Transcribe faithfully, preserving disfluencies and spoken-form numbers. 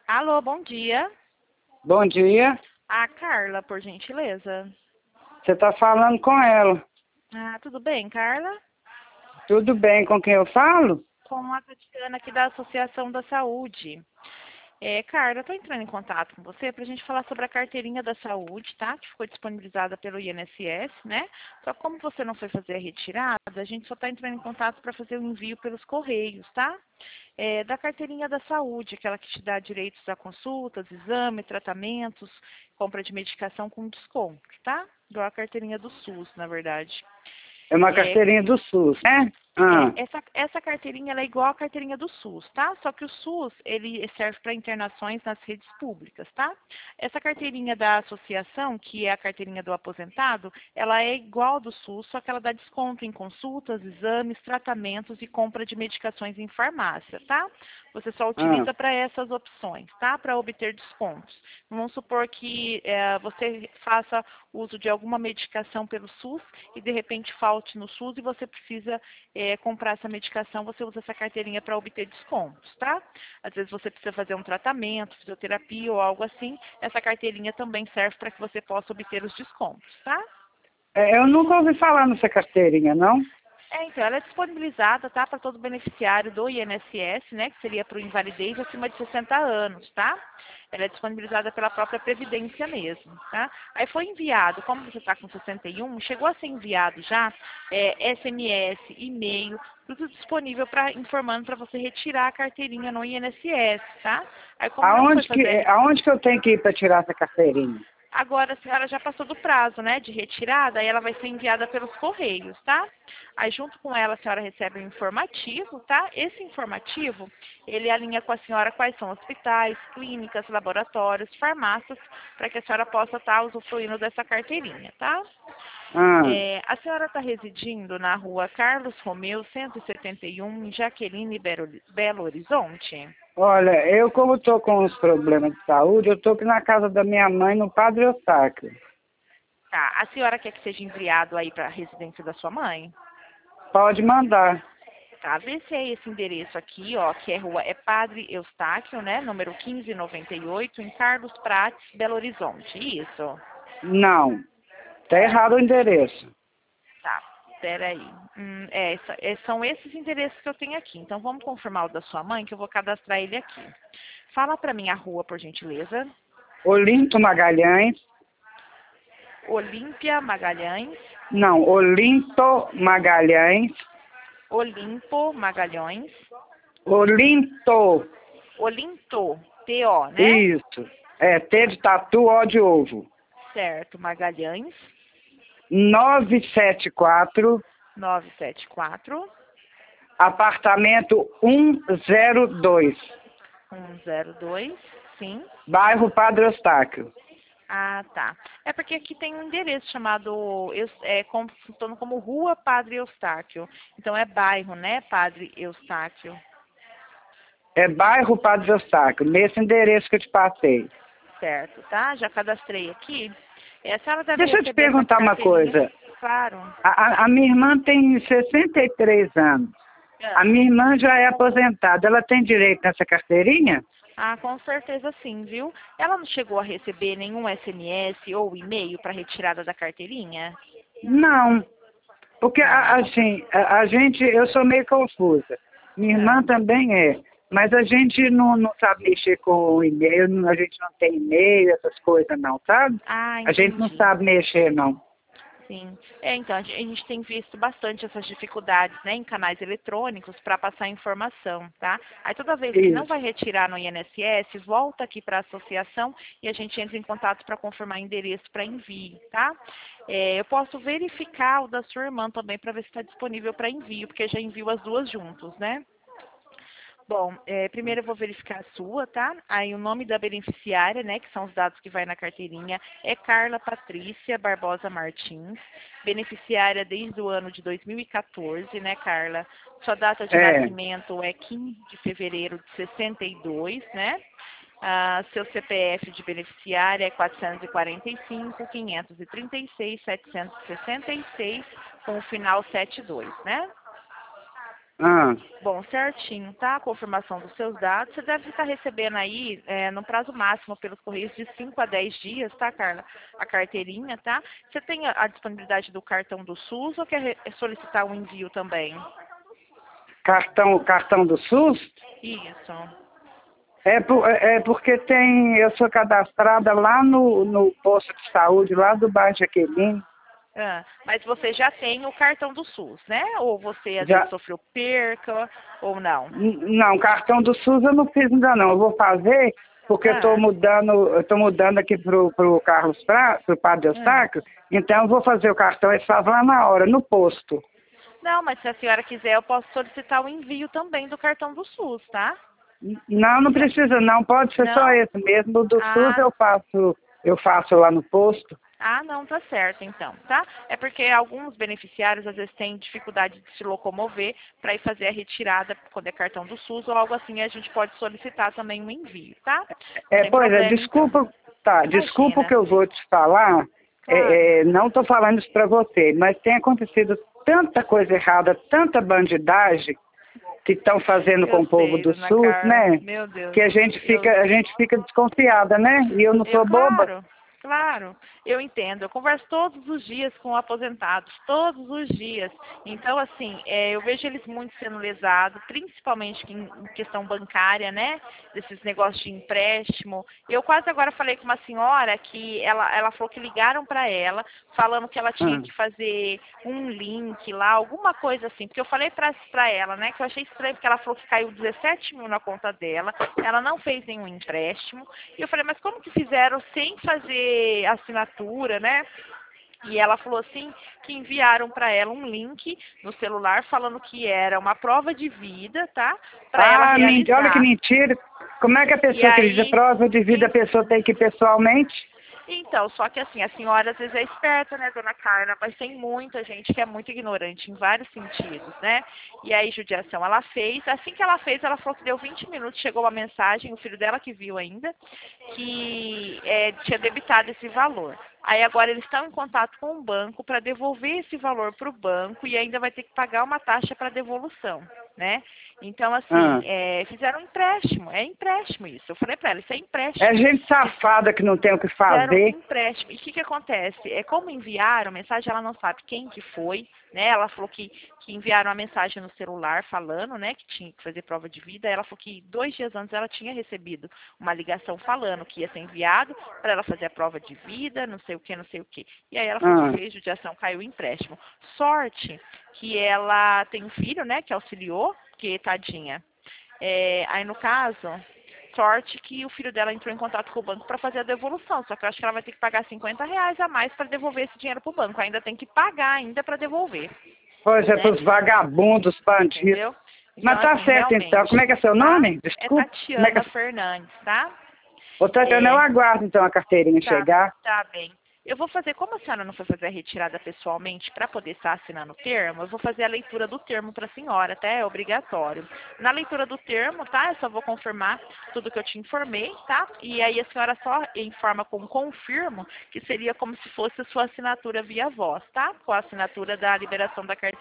Alô, bom dia. Bom dia. A Carla, por gentileza. Você está falando com ela. Ah, tudo bem, Carla? Tudo bem com quem eu falo? Com a Tatiana aqui da Associação da Saúde. É, Carla, eu estou entrando em contato com você para a gente falar sobre a carteirinha da saúde, tá? Que ficou disponibilizada pelo I N S S, né? Só que como você não foi fazer a retirada, a gente só está entrando em contato para fazer o envio pelos correios, tá? É, da carteirinha da saúde, aquela que te dá direitos a consultas, exame, tratamentos, compra de medicação com desconto, tá? Igual a carteirinha do SUS, na verdade. É uma É, carteirinha do SUS, né? é, Ah, essa, essa carteirinha ela é igual à carteirinha do SUS, tá? Só que o SUS, ele serve para internações nas redes públicas, tá? Essa carteirinha da associação, que é a carteirinha do aposentado, ela é igual do SUS, só que ela dá desconto em consultas, exames, tratamentos e compra de medicações em farmácia, tá? Você só ah. utiliza para essas opções, tá? Para obter descontos. Vamos supor que é, você faça uso de alguma medicação pelo SUS e de repente falte no SUS e você precisa é, comprar essa medicação, você usa essa carteirinha para obter descontos, tá? Às vezes você precisa fazer um tratamento, fisioterapia ou algo assim, essa carteirinha também serve para que você possa obter os descontos, tá? É, eu nunca ouvi falar nessa carteirinha, não? É, então, ela é disponibilizada, tá, para todo beneficiário do I N S S, né, que seria para o invalidez acima de sessenta anos, tá? Ela é disponibilizada pela própria Previdência mesmo, tá? Aí foi enviado, como você está com sessenta e um, chegou a ser enviado já é, S M S, e-mail, tudo disponível para informando para você retirar a carteirinha no I N S S, tá? Aí como não foi Aonde que, fazer é, aonde que eu tenho que ir para tirar essa carteirinha? Agora a senhora já passou do prazo, né, de retirada, aí ela vai ser enviada pelos correios, tá? Aí junto com ela a senhora recebe um informativo, tá? Esse informativo, ele alinha com a senhora quais são hospitais, clínicas, laboratórios, farmácias, para que a senhora possa estar usufruindo dessa carteirinha, tá? Ah, É, a senhora está residindo na rua Carlos Romeu, cento e setenta e um, em Jaqueline, Belo Belo Horizonte? olha, eu como estou com uns problemas de saúde, eu estou aqui na casa da minha mãe, no Padre Eustáquio. Tá, a senhora quer que seja enviado aí para a residência da sua mãe? Pode mandar. Tá, vê se é esse endereço aqui, ó, que é rua, é Padre Eustáquio, né, número quinze noventa e oito, em Carlos Prates, Belo Horizonte, isso? Não, tá errado o endereço. Tá, peraí. Hum, é, essa- é, são esses endereços que eu tenho aqui, então vamos confirmar o da sua mãe, que eu vou cadastrar ele aqui. Fala pra mim a rua, por gentileza. Olinto Magalhães. Olímpia Magalhães, Não, Olinto Magalhães. Olimpo Magalhães, Olinto. Olinto, T O, né? Isso. É, T de tatu, O de ovo. Certo, Magalhães, novecentos e setenta e quatro, novecentos e setenta e quatro. apartamento cento e dois, um zero dois, sim. bairro Padre Eustáquio. Ah, tá. É porque aqui tem um endereço chamado, Eus- é, como, funciona como Rua Padre Eustáquio. Então é bairro, né, Padre Eustáquio? É bairro Padre Eustáquio, nesse endereço que eu te passei. Certo, tá? Já cadastrei aqui. É, a senhora deve Deixa eu te receber essa perguntar uma carteirinha. coisa. Claro. A, a, a minha irmã tem sessenta e três anos. A Ah, minha irmã já é aposentada. Ela tem direito nessa carteirinha? Ah, com certeza sim, viu? Ela não chegou a receber nenhum S M S ou e-mail para retirada da carteirinha? Não. Porque, Tá. a- assim, a, a gente, eu sou meio confusa. Minha irmã Ah, também é. Mas a gente não, não sabe mexer com e-mail, não- a gente não tem e-mail, essas coisas não, sabe? ah, A gente não entendi. sabe mexer, não. Sim. É, então, a gen- a gente tem visto bastante essas dificuldades, né, em canais eletrônicos para passar informação, tá? Aí toda vez que não Isso. vai retirar no I N S S, volta aqui para a associação e a gente entra em contato para confirmar endereço para envio, tá? É, eu posso verificar o da sua irmã também para ver se está disponível para envio, porque já envio as duas juntos, né? Bom, é, primeiro eu vou verificar a sua, tá? Aí o nome da beneficiária, né, que são os dados que vai na carteirinha, é Carla Patrícia Barbosa Martins, beneficiária desde o ano de dois mil e quatorze, né, Carla? Sua data de É. nascimento é quinze de fevereiro de sessenta e dois, né? Ah, seu C P F de beneficiária é quatrocentos e quarenta e cinco, quinhentos e trinta e seis, setecentos e sessenta e seis, com o final setenta e dois, né? Ah, Bom, certinho, tá? A confirmação dos seus dados. Você deve estar recebendo aí, é, no prazo máximo pelos Correios, de cinco a dez dias, tá, Carla? A carteirinha, tá? Você tem a, a disponibilidade do cartão do SUS ou quer re- solicitar um envio também? cartão, cartão do SUS? Isso. É, por- é é porque tem, eu sou cadastrada lá no, no posto de saúde, lá do bairro Jaqueline. Ah, mas você já tem o cartão do SUS, né? Ou você às vezes Já, sofreu perca, ou não? n- não, cartão do SUS eu não fiz ainda não. Eu vou fazer porque eu estou Ah, mudando, eu tô mudando aqui pro, pro Carlos Pra, pro Padre ah. Eustáquio, então eu vou fazer o cartão, eles fazem lá na hora, no posto. Não, mas se a senhora quiser, eu posso solicitar o envio também do cartão do SUS, tá? N- Não, não Se- precisa não, pode ser só Não? esse mesmo. O do SUS Ah, eu faço, eu faço lá no posto. ah, não, tá certo então, tá? É porque alguns beneficiários às vezes têm dificuldade de se locomover para ir fazer a retirada quando é cartão do SUS ou algo assim, a gente pode solicitar também um envio, tá? É, Sem pois é, problema então. desculpa, tá, desculpa o que Imagina, eu vou te falar, claro. é, é, não estou falando isso para você, mas tem acontecido tanta coisa errada, tanta bandidagem que estão fazendo com Eu o povo sei, do dona SUS, Carla. né? Meu Deus. Que a gente fica, Eu a gente fica desconfiada, né? E eu não Eu, sou boba. claro, claro, eu entendo. Eu converso todos os dias com aposentados, todos os dias. Então, assim, é, eu vejo eles muito sendo lesados, principalmente em, em questão bancária, né? Desses negócios de empréstimo. Eu quase agora falei com uma senhora que ela, ela falou que ligaram para ela, falando que ela tinha Ah, que fazer um link lá, alguma coisa assim. Porque eu falei para para ela, né, que eu achei estranho, porque ela falou que caiu dezessete mil na conta dela, ela não fez nenhum empréstimo. E eu falei, mas como que fizeram sem fazer assinatura, né? E ela falou assim que enviaram para ela um link no celular falando que era uma prova de vida, tá? Para ela ah, men- olha que realizar. mentira. Como é que a E pessoa acredita? aí, Prova de vida a pessoa tem que ir pessoalmente? então, só que assim, a senhora às vezes é esperta, né, dona Carla, mas tem muita gente que é muito ignorante em vários sentidos, né? E aí, judiação, ela fez, assim que ela fez, ela falou que deu vinte minutos, chegou uma mensagem, o filho dela que viu ainda, que é, tinha debitado esse valor. Aí agora eles estão em contato com o banco para devolver esse valor para o banco e ainda vai ter que pagar uma taxa para devolução, né? Então, assim, Ah. é, fizeram um empréstimo, é empréstimo isso. Eu falei para ela, isso é É empréstimo. gente safada que não tem o que Fizeram fazer. empréstimo. E o que, que acontece? É como enviaram a mensagem, ela não sabe quem que foi, né? Ela falou que, que enviaram a mensagem no celular falando, né, que tinha que fazer prova de vida. Ela falou que dois dias antes ela tinha recebido uma ligação falando que ia ser enviado para ela fazer a prova de vida, não sei o que, não sei o que. E aí ela foi Ah. que fez, judiação, caiu o empréstimo. Sorte que ela tem um filho, né, que auxiliou, que tadinha. É, aí no caso, sorte que o filho dela entrou em contato com o banco para fazer a devolução. Só que eu acho que ela vai ter que pagar cinquenta reais a mais para devolver esse dinheiro para o banco. Ainda tem que pagar ainda para devolver, Pois é, né? pros vagabundos, bandidos. Entendeu? Então, Mas tá assim, certo então. Como realmente, é que é seu tá? nome? É Desculpa. Como é que Tatiana é... Fernandes, tá? Ô, Tatiana, eu É, aguardo então a carteirinha Tá, chegar. tá bem. Eu vou fazer, como a senhora não foi fazer a retirada pessoalmente para poder estar assinando o termo, eu vou fazer a leitura do termo para a senhora, até é obrigatório. Na leitura do termo, tá? Eu só vou confirmar tudo que eu te informei, tá? E aí a senhora só informa com confirmo, que seria como se fosse a sua assinatura via voz, tá? Com a assinatura da liberação da carteira.